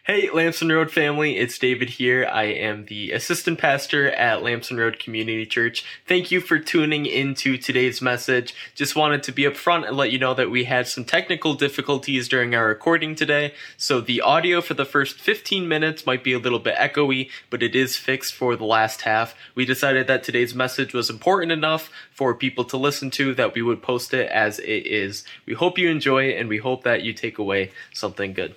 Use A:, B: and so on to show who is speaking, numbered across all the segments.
A: Hey, Lamson Road family, it's David here. I am the assistant pastor at Lamson Road Community Church. Thank you for tuning into today's message. Just wanted to be upfront and let you know that we had some technical difficulties during our recording today, so the audio for the first 15 minutes might be a little bit echoey, but it is fixed for the last half. We decided that today's message was important enough for people to listen to that we would post it as it is. We hope you enjoy it, and we hope that you take away something good.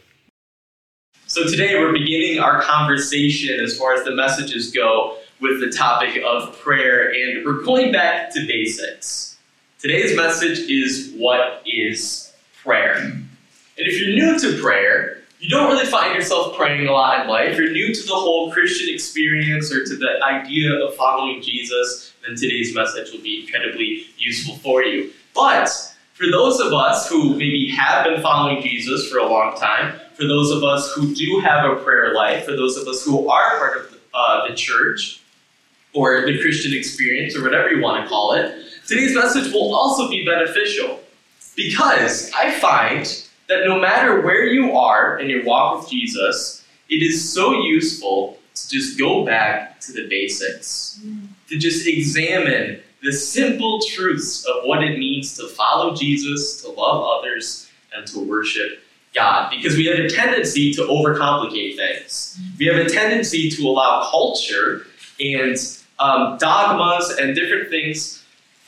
A: So today we're beginning our conversation as far as the messages go with the topic of prayer, and we're going back to basics. Today's message is, what is prayer? And if you're new to prayer, you don't really find yourself praying a lot in life, you're new to the whole Christian experience or to the idea of following Jesus, then today's message will be incredibly useful for you. But for those of us who maybe have been following Jesus for a long time, for those of us who do have a prayer life, for those of us who are part of the church or the Christian experience or whatever you want to call it, today's message will also be beneficial, because I find that no matter where you are in your walk with Jesus, it is so useful to just go back to the basics, to just examine the simple truths of what it means to follow Jesus, to love others, and to worship God. Because we have a tendency to overcomplicate things. We have a tendency to allow culture and dogmas and different things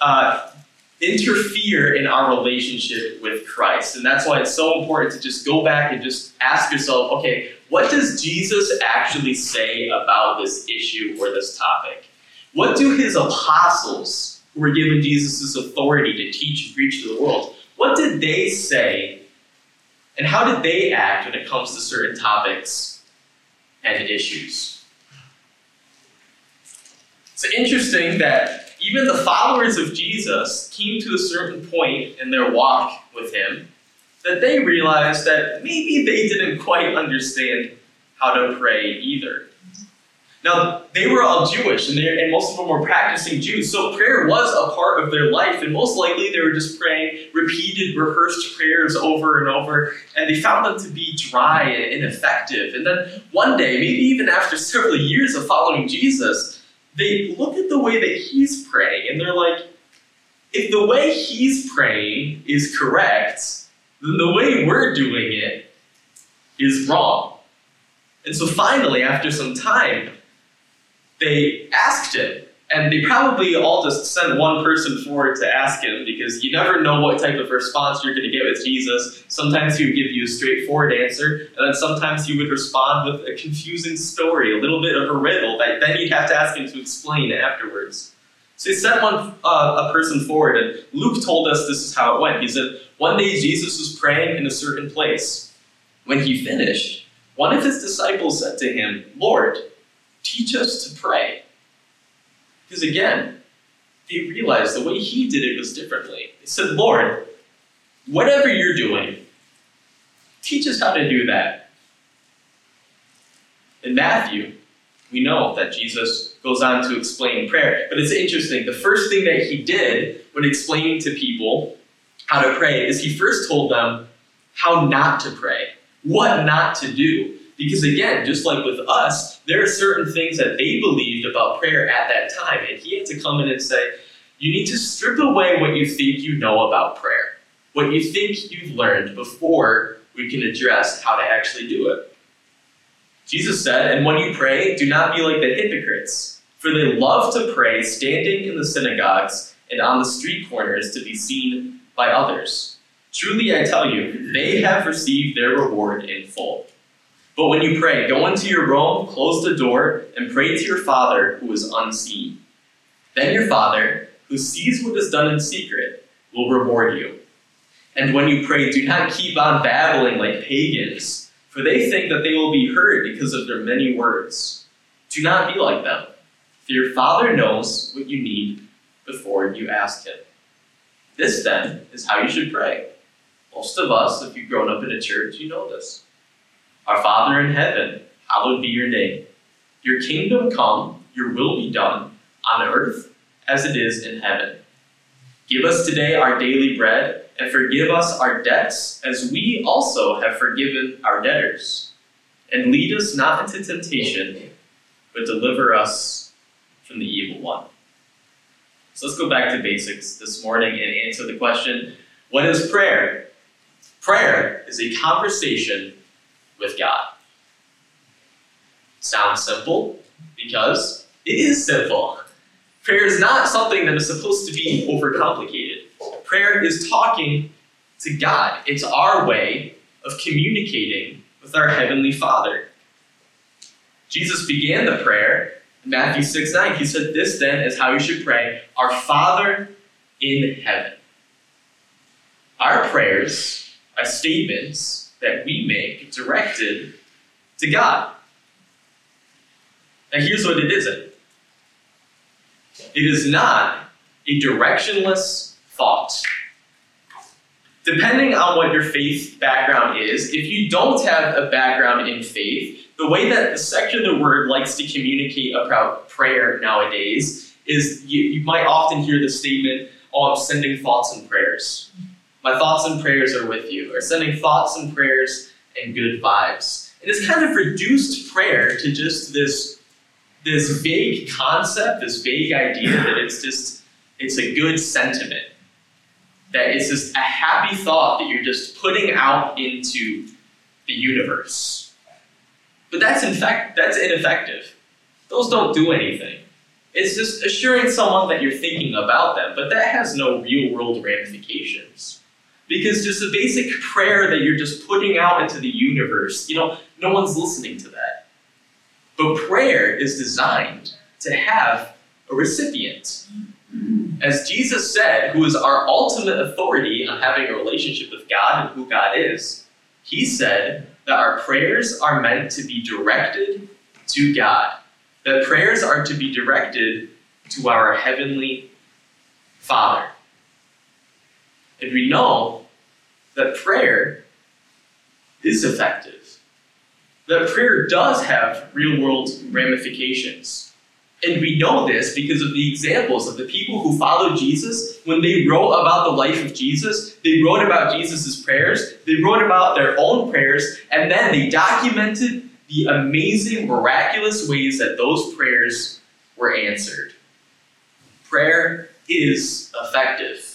A: interfere in our relationship with Christ. And that's why it's so important to just go back and just ask yourself, okay, what does Jesus actually say about this issue or this topic? What do his apostles, who were given Jesus' authority to teach and preach to the world, what did they say, and how did they act when it comes to certain topics and issues? It's interesting that even the followers of Jesus came to a certain point in their walk with him that they realized that maybe they didn't quite understand how to pray either. Now, they were all Jewish, and most of them were practicing Jews, so prayer was a part of their life, and most likely they were just praying repeated, rehearsed prayers over and over, and they found them to be dry and ineffective. And then one day, maybe even after several years of following Jesus, they look at the way that he's praying, and they're like, if the way he's praying is correct, then the way we're doing it is wrong. And so finally, after some time, they asked him, and they probably all just sent one person forward to ask him, because you never know what type of response you're going to get with Jesus. Sometimes he would give you a straightforward answer, and then sometimes he would respond with a confusing story, a little bit of a riddle that then you'd have to ask him to explain afterwards. So he sent a person forward, and Luke told us this is how it went. He said, one day Jesus was praying in a certain place. When he finished, one of his disciples said to him, "Lord, teach us to pray." Because again, they realized the way he did it was differently. They said, "Lord, whatever you're doing, teach us how to do that." In Matthew, we know that Jesus goes on to explain prayer. But it's interesting, the first thing that he did when explaining to people how to pray is he first told them how not to pray, what not to do. Because again, just like with us, there are certain things that they believed about prayer at that time. And he had to come in and say, you need to strip away what you think you know about prayer, what you think you've learned, before we can address how to actually do it. Jesus said, and when you pray, do not be like the hypocrites, for they love to pray standing in the synagogues and on the street corners to be seen by others. Truly I tell you, they have received their reward in full. But when you pray, go into your room, close the door, and pray to your Father who is unseen. Then your Father, who sees what is done in secret, will reward you. And when you pray, do not keep on babbling like pagans, for they think that they will be heard because of their many words. Do not be like them, for your Father knows what you need before you ask him. This, then, is how you should pray. Most of us, if you've grown up in a church, you know this. Our Father in heaven, hallowed be your name. Your kingdom come, your will be done, on earth as it is in heaven. Give us today our daily bread, and forgive us our debts as we also have forgiven our debtors.
B: and lead us not into temptation, but deliver us from the evil one. So let's go back to basics this morning and answer the question, what is prayer? Prayer is a conversation with God. Sounds simple because it is simple. Prayer is not something that is supposed to be overcomplicated. Prayer is talking to God. It's our way of communicating with our Heavenly Father. Jesus began the prayer in Matthew 6:9. He said, "This then is how you should pray, our Father in heaven." Our prayers are statements that we make directed to God. Now here's what it isn't. It is not a directionless thought. Depending on what your faith background is, if you don't have a background in faith, the way that the secular world likes to communicate about prayer nowadays is you might often hear the statement, "Oh, I'm sending thoughts and prayers. My thoughts and prayers are with you," or sending thoughts and prayers and good vibes. And it's kind of reduced prayer to just this vague concept, this vague idea that it's a good sentiment. That it's just a happy thought that you're just putting out into the universe. But that's ineffective. Those don't do anything. It's just assuring someone that you're thinking about them, but that has no real world ramifications. Because just a basic prayer that you're just putting out into the universe, no one's listening to that. But prayer is designed to have a recipient. As Jesus said, who is our ultimate authority on having a relationship with God and who God is, he said that our prayers are meant to be directed to God. That prayers are to be directed to our Heavenly Father. And we know that prayer is effective. That prayer does have real-world ramifications. And we know this because of the examples of the people who followed Jesus. When they wrote about the life of Jesus, they wrote about Jesus' prayers, they wrote about their own prayers, and then they documented the amazing, miraculous ways that those prayers were answered. Prayer is effective.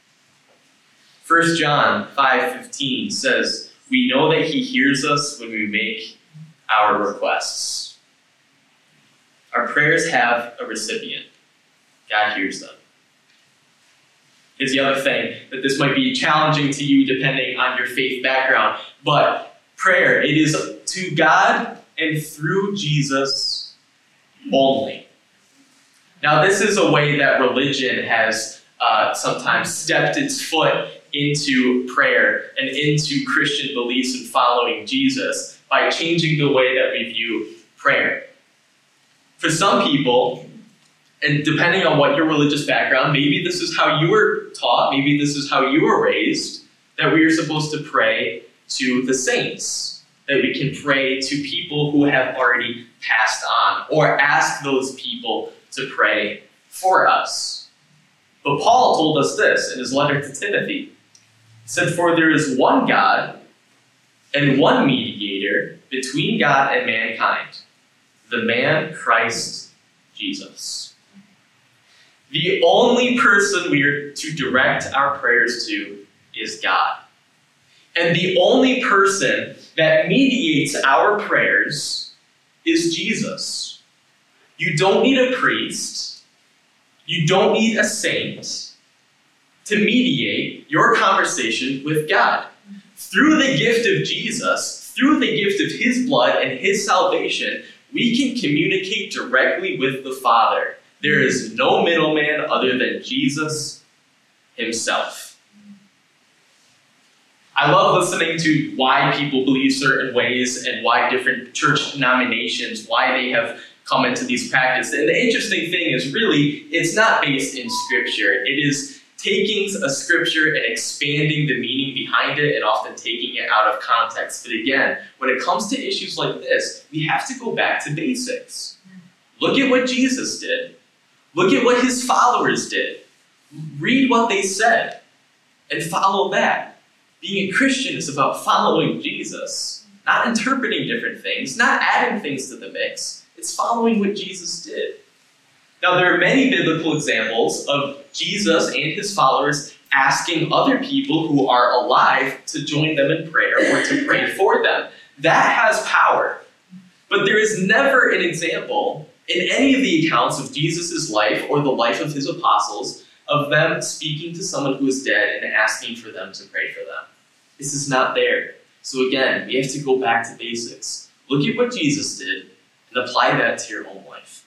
B: 1 John 5:15 says, "We know that he hears us when we make our requests." Our prayers have a recipient. God hears them. Here's the other thing, that this might be challenging to you depending on your faith background, but prayer, it is to God and through Jesus only. Now, this is a way that religion has sometimes stepped its foot into prayer and into Christian beliefs and following Jesus by changing the way that we view prayer. For some people, and depending on what your religious background, maybe this is how you were taught, maybe this is how you were raised, that we are supposed to pray to the saints, that we can pray to people who have already passed on, or ask those people to pray for us. But Paul told us this in his letter to Timothy. He said, "For there is one God and one mediator between God and mankind, the man Christ Jesus." The only person we are to direct our prayers to is God. And the only person that mediates our prayers is Jesus. You don't need a priest. You don't need a saint to mediate your conversation with God. Through the gift of Jesus, through the gift of his blood and his salvation, we can communicate directly with the Father. There is no middleman other than Jesus himself. I love listening to why people believe certain ways and why different church denominations, why they have come into these practices. And the interesting thing is really, it's not based in Scripture. It is taking a Scripture and expanding the meaning behind it and often taking it out of context. But again, when it comes to issues like this, we have to go back to basics. Look at what Jesus did. Look at what his followers did. Read what they said and follow that. Being a Christian is about following Jesus. not interpreting different things, not adding things to the mix. It's following what Jesus did. Now, there are many biblical examples of Jesus and his followers asking other people who are alive to join them in prayer or to pray for them. That has power. But there is never an example in any of the accounts of Jesus' life or the life of his apostles of them speaking to someone who is dead and asking for them to pray for them. This is not there. So again, we have to go back to basics. Look at what Jesus did and apply that to your own life.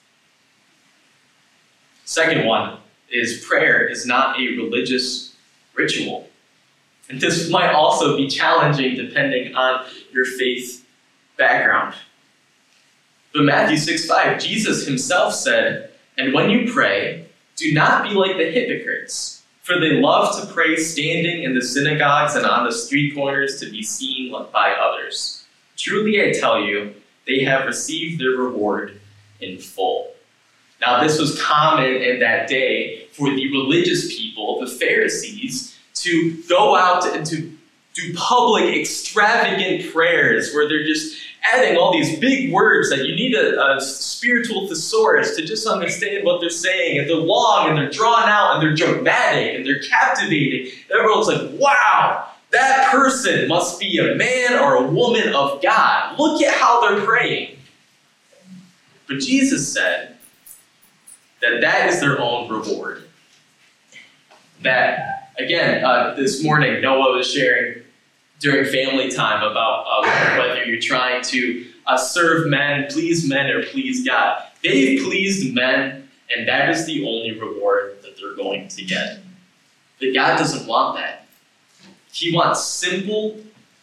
B: Second one is prayer is not a religious ritual. And this might also be challenging depending on your faith background. But Matthew 6:5, Jesus himself said, "And when you pray, do not be like the hypocrites, for they love to pray standing in the synagogues and on the street corners to be seen by others. Truly I tell you, they have received their reward in full." Now this was common in that day for the religious people, the Pharisees, to go out and to do public extravagant prayers where they're just adding all these big words that you need a spiritual thesaurus to just understand what they're saying, and they're long and they're drawn out and they're dramatic and they're captivating. And everyone's like, wow, that person must be a man or a woman of God. Look at how they're praying. But Jesus said that that is their own reward. That, again, this morning Noah was sharing during family time about whether you're trying to serve men, or please God. They've pleased men, and that is the only reward that they're going to get. But God doesn't want that. He wants simple,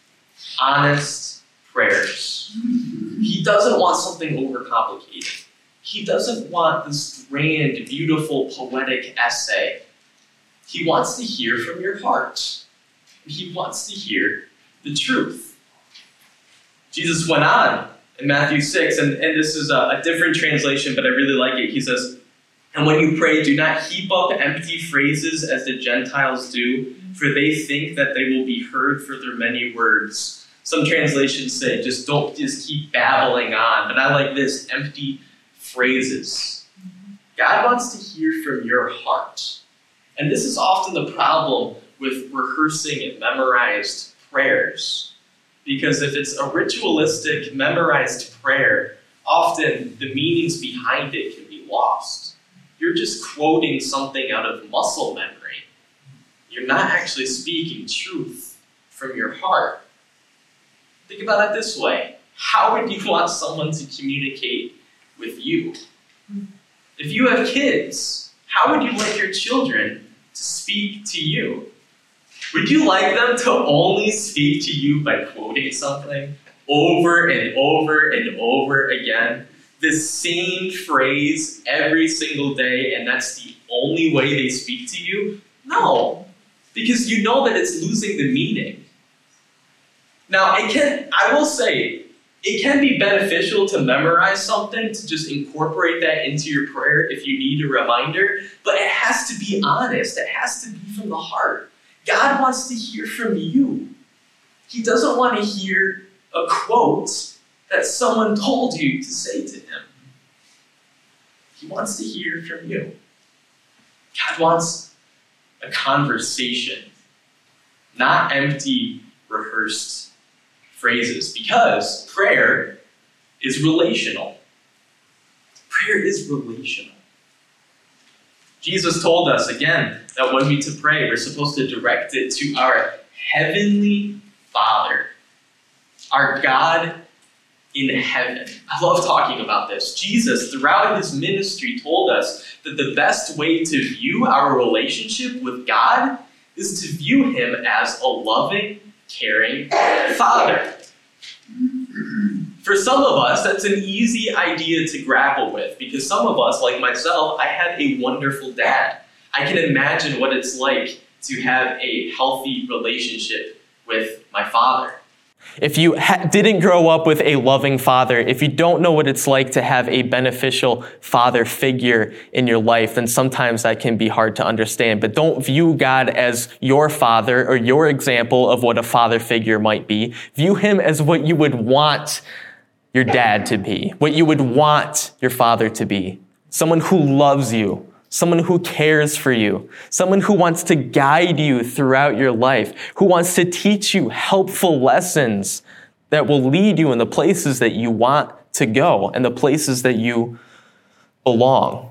B: honest prayers. He doesn't want something overcomplicated. He doesn't want this grand, beautiful, poetic essay. He wants to hear from your heart. He wants to hear the truth. Jesus went on in Matthew 6, and this is a different translation, but I really like it. He says, "And when you pray, do not heap up empty phrases as the Gentiles do, for they think that they will be heard for their many words." Some translations say, don't keep babbling on, but I like this, empty phrases. God wants to hear from your heart. And this is often the problem with rehearsing and memorized prayers. Because if it's a ritualistic, memorized prayer, often the meanings behind it can be lost. You're just quoting something out of muscle memory. You're not actually speaking truth from your heart. Think about it this way. How would you want someone to communicate with you? If you have kids, how would you like your children to speak to you? Would you like them to only speak to you by quoting something over and over and over again? The same phrase every single day, and that's the only way they speak to you? No, because you know that it's losing the meaning. Now, I will say, it can be beneficial to memorize something, to just incorporate that into your prayer if you need a reminder, but it has to be honest. It has to be from the heart. God wants to hear from you. He doesn't want to hear a quote that someone told you to say to him. He wants to hear from you. God wants a conversation, not empty, rehearsed phrases, because prayer is relational. Prayer is relational. Jesus told us, again, that when we to pray, we're supposed to direct it to our Heavenly Father, our God in heaven. I love talking about this. Jesus, throughout his ministry, told us that the best way to view our relationship with God is to view him as a loving, caring Father. For some of us, that's an easy idea to grapple with, because some of us, like myself, I had a wonderful dad. I can imagine what it's like to have a healthy relationship with my father.
A: If you didn't grow up with a loving father, if you don't know what it's like to have a beneficial father figure in your life, then sometimes that can be hard to understand. But don't view God as your father or your example of what a father figure might be. View him as what you would want your dad to be, what you would want your father to be. Someone who loves you, someone who cares for you, someone who wants to guide you throughout your life, who wants to teach you helpful lessons that will lead you in the places that you want to go and the places that you belong.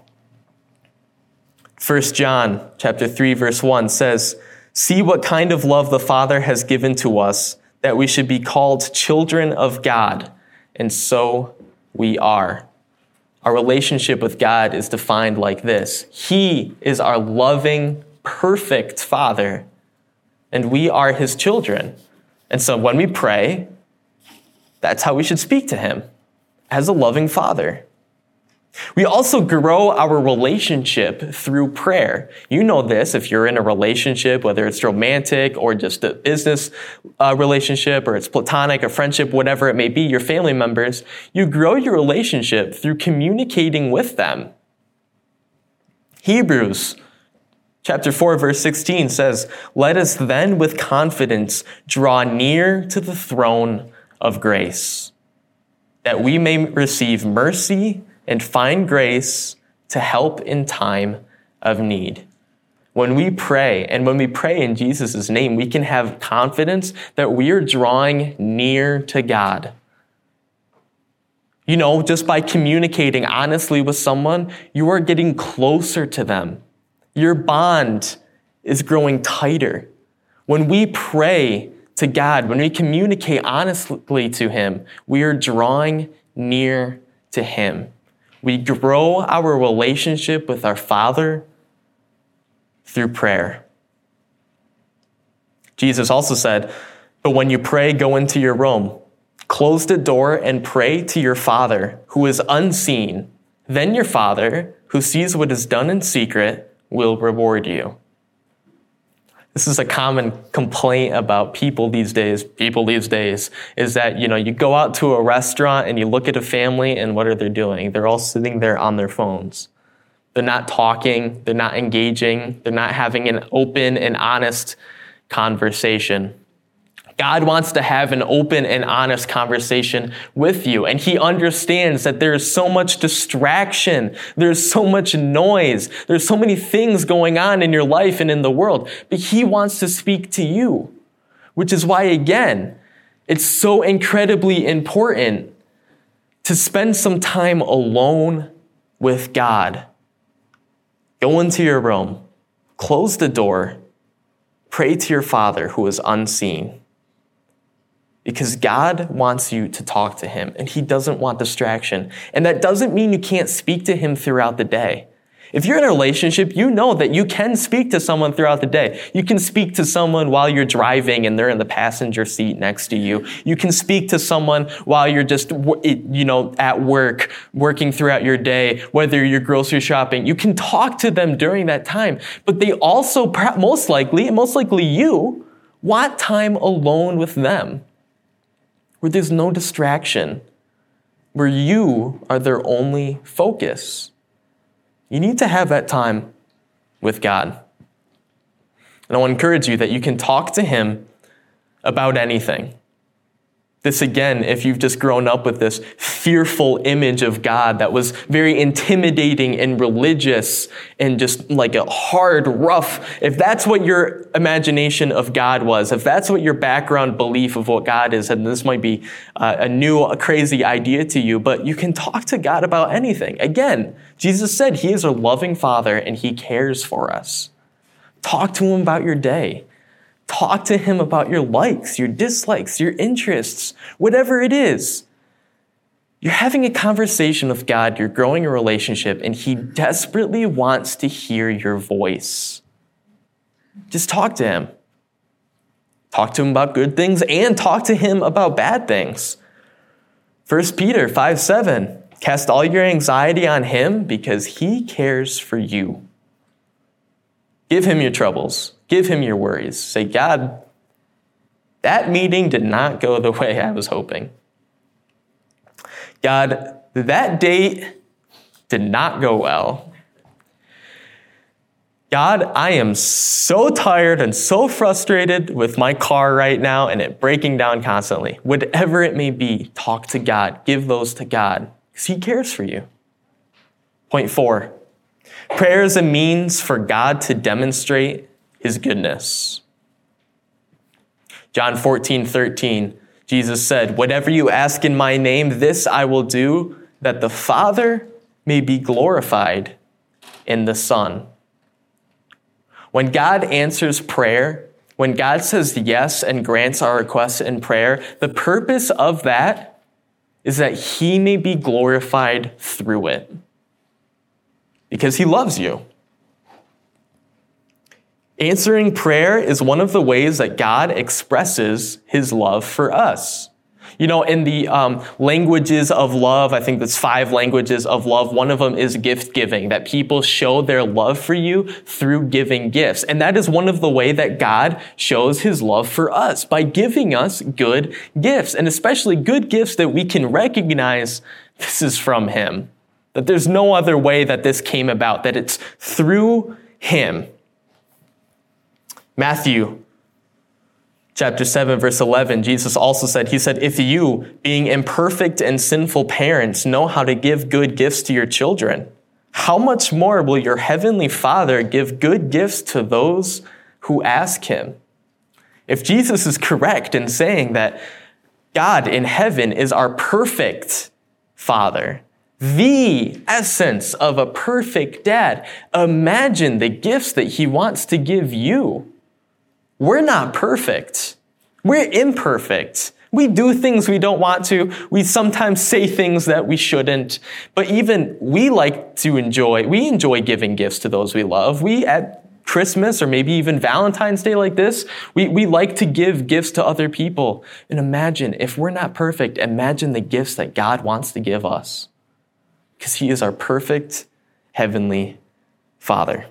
A: 1 John chapter 3, verse 1 says, "See what kind of love the Father has given to us, that we should be called children of God, and so we are." Our relationship with God is defined like this. He is our loving, perfect Father, and we are his children. And so when we pray, that's how we should speak to him, as a loving Father. We also grow our relationship through prayer. You know this if you're in a relationship, whether it's romantic or just a business relationship, or it's platonic, a friendship, whatever it may be, your family members, you grow your relationship through communicating with them. Hebrews chapter 4, verse 16 says, "Let us then with confidence draw near to the throne of grace, that we may receive mercy and find grace to help in time of need." When we pray, and when we pray in Jesus' name, we can have confidence that we are drawing near to God. You know, just by communicating honestly with someone, you are getting closer to them. Your bond is growing tighter. When we pray to God, when we communicate honestly to him, we are drawing near to him. We grow our relationship with our Father through prayer. Jesus also said, "But when you pray, go into your room, close the door and pray to your Father who is unseen. Then your Father, who sees what is done in secret, will reward you." This is a common complaint about people these days, is that, you go out to a restaurant and you look at a family and what are they doing? They're all sitting there on their phones. They're not talking, they're not engaging, they're not having an open and honest conversation. God wants to have an open and honest conversation with you. And he understands that there is so much distraction. There's so much noise. There's so many things going on in your life and in the world. But he wants to speak to you, which is why, again, it's so incredibly important to spend some time alone with God. Go into your room, close the door, pray to your Father who is unseen. Because God wants you to talk to him, and he doesn't want distraction. And that doesn't mean you can't speak to him throughout the day. If you're in a relationship, you know that you can speak to someone throughout the day. You can speak to someone while you're driving and they're in the passenger seat next to you. You can speak to someone while you're just, at work, working throughout your day, whether you're grocery shopping. You can talk to them during that time. But they also, most likely you, want time alone with them, where there's no distraction, where you are their only focus. You need to have that time with God. And I want to encourage you that you can talk to him about anything. This, again, if you've just grown up with this fearful image of God that was very intimidating and religious and just like a hard, rough, if that's what your imagination of God was, if that's what your background belief of what God is, and this might be a crazy idea to you, but you can talk to God about anything. Again, Jesus said he is a loving Father and he cares for us. Talk to him about your day. Talk to him about your likes, your dislikes, your interests, whatever it is. You're having a conversation with God, you're growing a relationship, and he desperately wants to hear your voice. Just talk to him. Talk to him about good things and talk to him about bad things. 1 Peter 5:7, cast all your anxiety on him because he cares for you. Give him your troubles. Give him your worries. Say, God, That meeting did not go the way I was hoping. God, that date did not go well. God, I am so tired and so frustrated with my car right now and it breaking down constantly. Whatever it may be, talk to God. Give those to God because he cares for you. Point 4, prayer is a means for God to demonstrate his goodness. John 14:13, Jesus said, whatever you ask in my name, this I will do, that the Father may be glorified in the Son. When God answers prayer, when God says yes and grants our requests in prayer, the purpose of that is that he may be glorified through it. Because he loves you. Answering prayer is one of the ways that God expresses his love for us. You know, in the languages of love, I think there's 5 languages of love. One of them is gift giving, that people show their love for you through giving gifts. And that is one of the ways that God shows his love for us, by giving us good gifts, and especially good gifts that we can recognize this is from him, that there's no other way that this came about, that it's through him. Matthew chapter 7, verse 11, Jesus also said, he said, if you, being imperfect and sinful parents, know how to give good gifts to your children, how much more will your heavenly Father give good gifts to those who ask him? If Jesus is correct in saying that God in heaven is our perfect Father, the essence of a perfect dad, imagine the gifts that he wants to give you. We're not perfect. We're imperfect. We do things we don't want to. We sometimes say things that we shouldn't. But even we enjoy giving gifts to those we love. We at Christmas or maybe even Valentine's Day like this, we like to give gifts to other people. And imagine, if we're not perfect, imagine the gifts that God wants to give us. Because he is our perfect heavenly Father.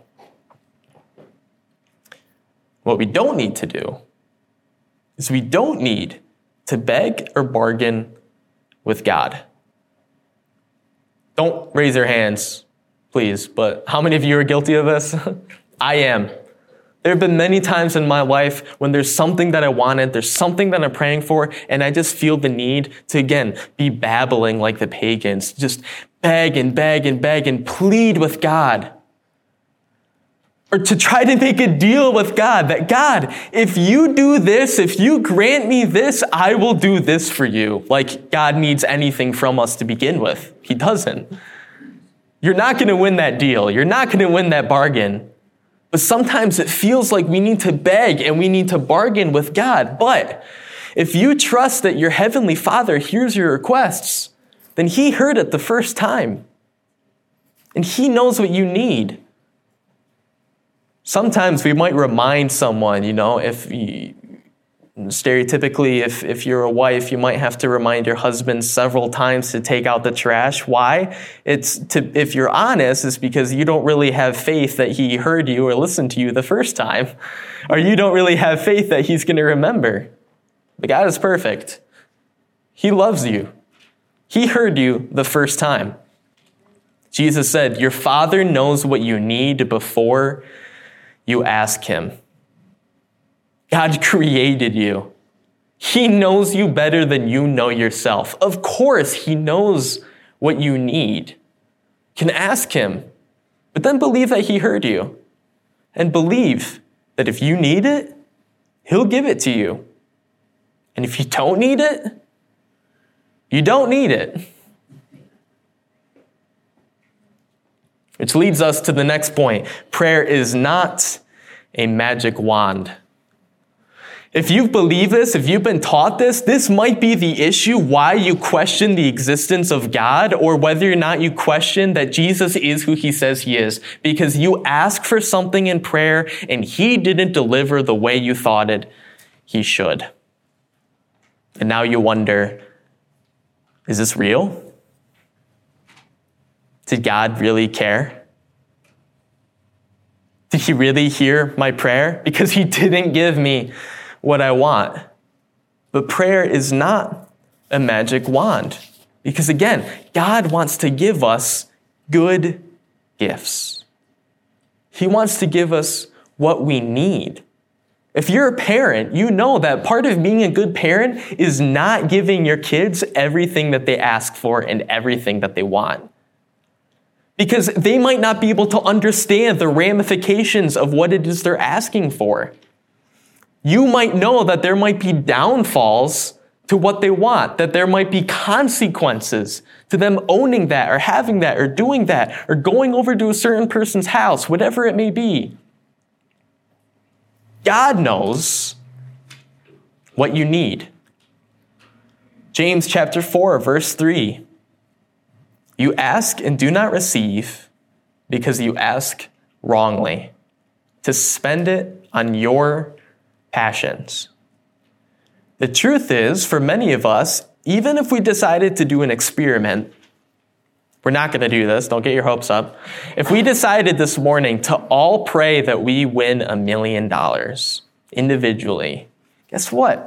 A: What we don't need to do is we don't need to beg or bargain with God. Don't raise your hands, please, but how many of you are guilty of this? I am. There have been many times in my life when there's something that I wanted, there's something that I'm praying for, and I just feel the need to, again, be babbling like the pagans, just beg and beg and beg and plead with God. Or to try to make a deal with God, that God, if you do this, if you grant me this, I will do this for you. Like God needs anything from us to begin with. He doesn't. You're not going to win that deal. You're not going to win that bargain. But sometimes it feels like we need to beg and we need to bargain with God. But if you trust that your heavenly Father hears your requests, then he heard it the first time. And he knows what you need. Sometimes we might remind someone, stereotypically, if you're a wife, you might have to remind your husband several times to take out the trash. Why? If you're honest, it's because you don't really have faith that he heard you or listened to you the first time, or you don't really have faith that he's going to remember. But God is perfect. He loves you. He heard you the first time. Jesus said, your Father knows what you need before you ask him. God created you. He knows you better than you know yourself. Of course, he knows what you need. You can ask him, but then believe that he heard you. And believe that if you need it, he'll give it to you. And if you don't need it, you don't need it. Which leads us to the next point. Prayer is not a magic wand. If you believe this, if you've been taught this might be the issue why you question the existence of God, or whether or not you question that Jesus is who he says he is, because you ask for something in prayer and he didn't deliver the way you thought he should. And now you wonder, is this real? Did God really care? Did he really hear my prayer? Because he didn't give me what I want.
C: But prayer is not a magic wand. Because again, God wants to give us good gifts. He wants to give us what we need. If you're a parent, you know that part of being a good parent is not giving your kids everything that they ask for and everything that they want. Because they might not be able to understand the ramifications of what it is they're asking for. You might know that there might be downfalls to what they want, that there might be consequences to them owning that or having that or doing that or going over to a certain person's house, whatever it may be. God knows what you need. James chapter 4, verse 3. You ask and do not receive because you ask wrongly, to spend it on your passions. The truth is, for many of us, even if we decided to do an experiment, we're not going to do this, don't get your hopes up. If we decided this morning to all pray that we win $1 million individually, guess what?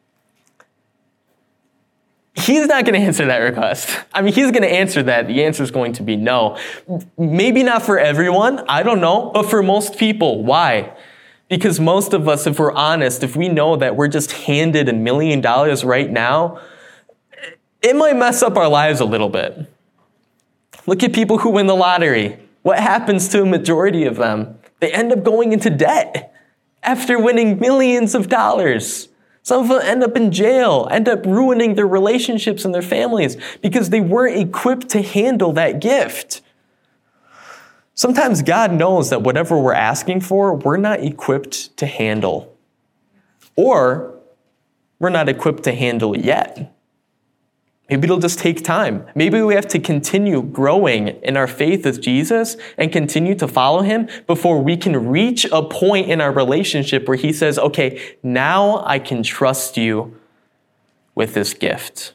C: He's not going to answer that request. I mean, he's going to answer that. The answer is going to be no. Maybe not for everyone, I don't know, but for most people. Why? Because most of us, if we're honest, if we know that we're just handed $1 million right now, it might mess up our lives a little bit. Look at people who win the lottery. What happens to a majority of them? They end up going into debt after winning millions of dollars. Some of them end up in jail, end up ruining their relationships and their families because they weren't equipped to handle that gift. Sometimes God knows that whatever we're asking for, we're not equipped to handle. Or we're not equipped to handle yet. Maybe it'll just take time. Maybe we have to continue growing in our faith with Jesus and continue to follow him before we can reach a point in our relationship where he says, okay, now I can trust you with this gift.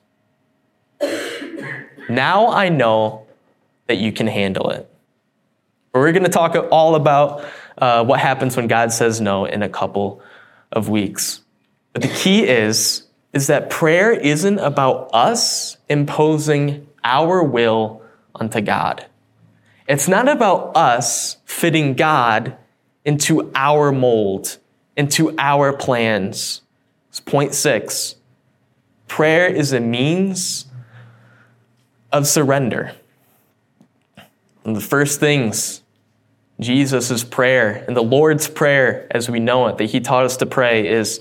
C: Now I know that you can handle it. But we're going to talk all about what happens when God says no in a couple of weeks. But the key is that prayer isn't about us imposing our will onto God. It's not about us fitting God into our mold, into our plans. It's point 6. Prayer is a means of surrender. And the first things Jesus' prayer and the Lord's Prayer, as we know it, that he taught us to pray is,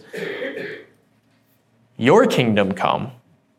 C: your kingdom come,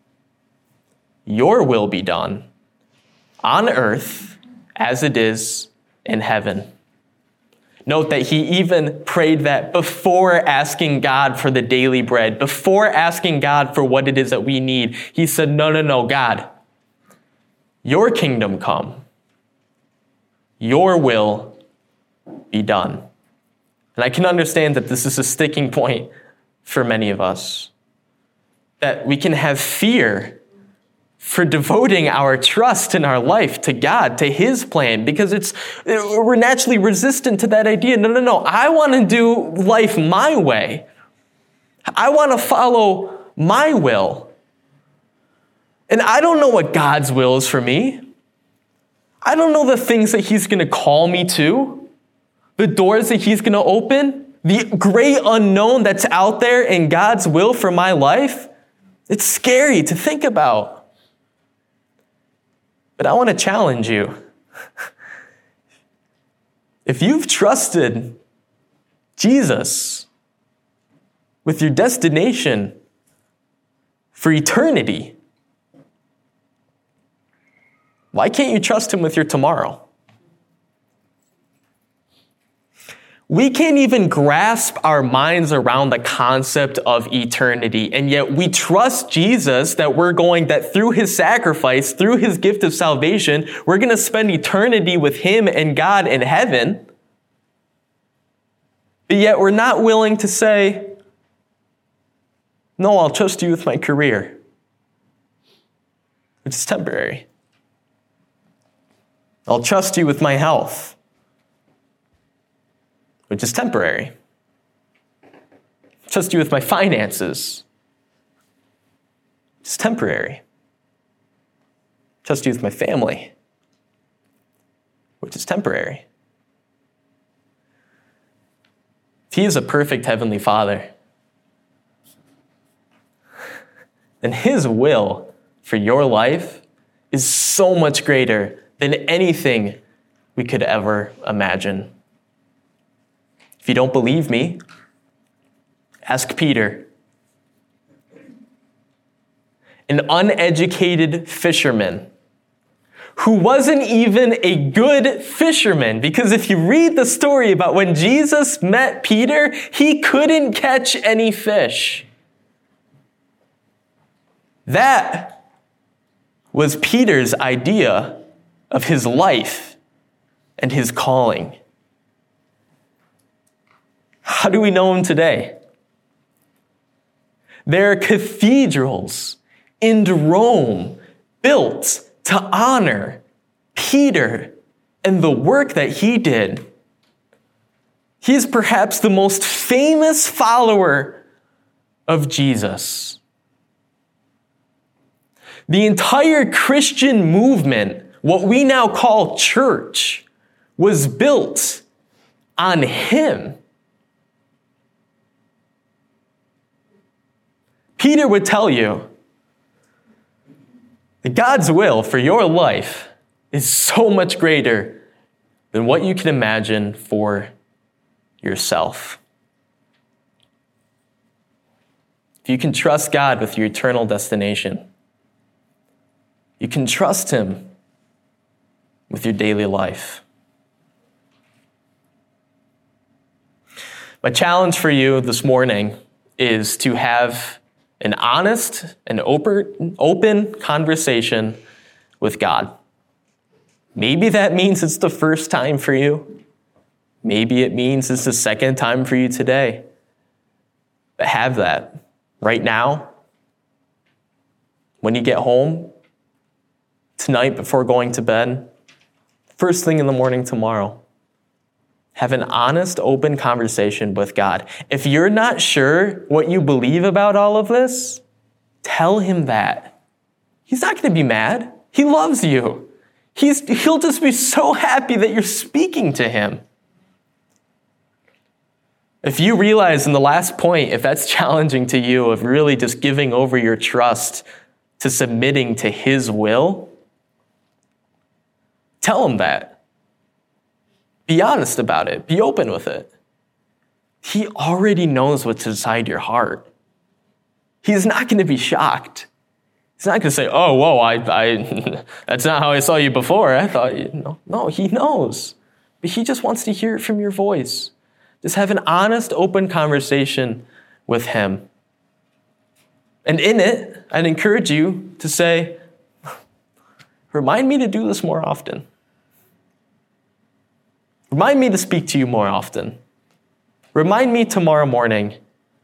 C: your will be done on earth as it is in heaven. Note that he even prayed that before asking God for the daily bread, before asking God for what it is that we need. He said, no, God, your kingdom come, your will be done. And I can understand that this is a sticking point for many of us. That we can have fear for devoting our trust in our life to God, to his plan, because we're naturally resistant to that idea. No, I want to do life my way. I want to follow my will. And I don't know what God's will is for me. I don't know the things that he's going to call me to, the doors that he's going to open, the great unknown that's out there in God's will for my life. It's scary to think about. But I want to challenge you. If you've trusted Jesus with your destination for eternity, why can't you trust him with your tomorrow? We can't even grasp our minds around the concept of eternity, and yet we trust Jesus that through his sacrifice, through his gift of salvation, we're going to spend eternity with him and God in heaven. But yet we're not willing to say, no, I'll trust you with my career, which is temporary. I'll trust you with my health, which is temporary. Trust you with my finances, It's temporary. Trust you with my family, which is temporary. If he is a perfect heavenly Father, then his will for your life is so much greater than anything we could ever imagine. If you don't believe me, ask Peter. An uneducated fisherman who wasn't even a good fisherman, because if you read the story about when Jesus met Peter, he couldn't catch any fish. That was Peter's idea of his life and his calling. How do we know him today? There are cathedrals in Rome built to honor Peter and the work that he did. He is perhaps the most famous follower of Jesus. The entire Christian movement, what we now call church, was built on him. Peter would tell you that God's will for your life is so much greater than what you can imagine for yourself. If you can trust God with your eternal destination, you can trust him with your daily life. My challenge for you this morning is to have an honest and open conversation with God. Maybe that means it's the first time for you. Maybe it means it's the second time for you today. But have that right now, when you get home, tonight before going to bed, first thing in the morning tomorrow. Have an honest, open conversation with God. If you're not sure what you believe about all of this, tell him that. He's not going to be mad. He loves you. He'll just be so happy that you're speaking to him. If you realize in the last point, if that's challenging to you, of really just giving over your trust to submitting to his will, tell him that. Be honest about it. Be open with it. He already knows what's inside your heart. He's not going to be shocked. He's not going to say, oh, whoa, I that's not how I saw you before. I thought, no, he knows. But he just wants to hear it from your voice. Just have an honest, open conversation with him. And in it, I'd encourage you to say, remind me to do this more often. Remind me to speak to you more often. Remind me tomorrow morning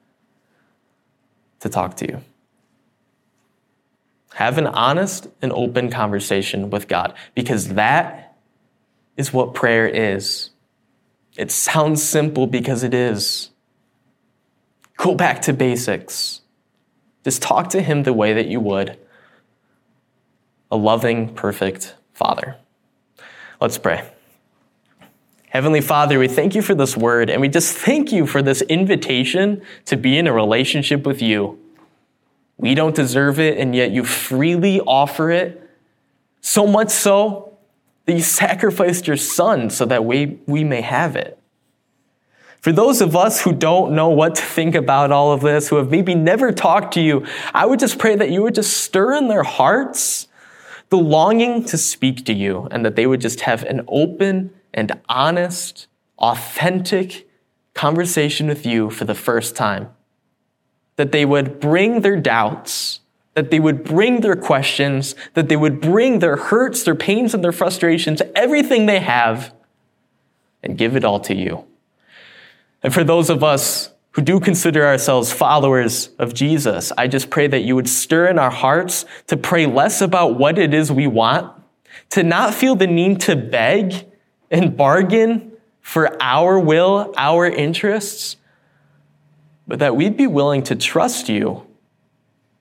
C: to talk to you. Have an honest and open conversation with God, because that is what prayer is. It sounds simple because it is. Go back to basics. Just talk to him the way that you would a loving, perfect Father. Let's pray. Heavenly Father, we thank you for this word, and we just thank you for this invitation to be in a relationship with you. We don't deserve it, and yet you freely offer it, so much so that you sacrificed your son so that we may have it. For those of us who don't know what to think about all of this, who have maybe never talked to you, I would just pray that you would just stir in their hearts the longing to speak to you, and that they would just have an open and honest, authentic conversation with you for the first time. That they would bring their doubts, that they would bring their questions, that they would bring their hurts, their pains, and their frustrations, everything they have, and give it all to you. And for those of us who do consider ourselves followers of Jesus, I just pray that you would stir in our hearts to pray less about what it is we want, to not feel the need to beg and bargain for our will, our interests, but that we'd be willing to trust you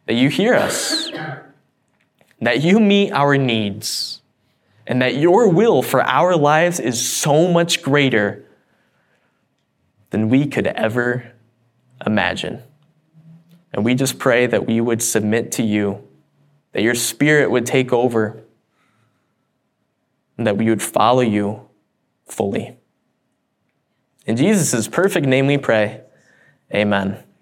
C: that you hear us, that you meet our needs, and that your will for our lives is so much greater than we could ever imagine. And we just pray that we would submit to you, that your Spirit would take over, and that we would follow you fully. In Jesus' perfect name we pray. Amen.